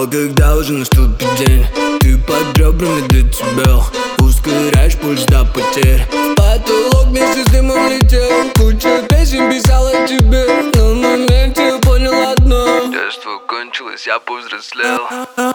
знал, когда уже наступит день. Ты под ребрами для тебя ускоряешь пульс до потерь. В потолок вместе с дымом летел. Куча песен писала тебе, но в моменте понял одно: детство кончилось, я повзрослел.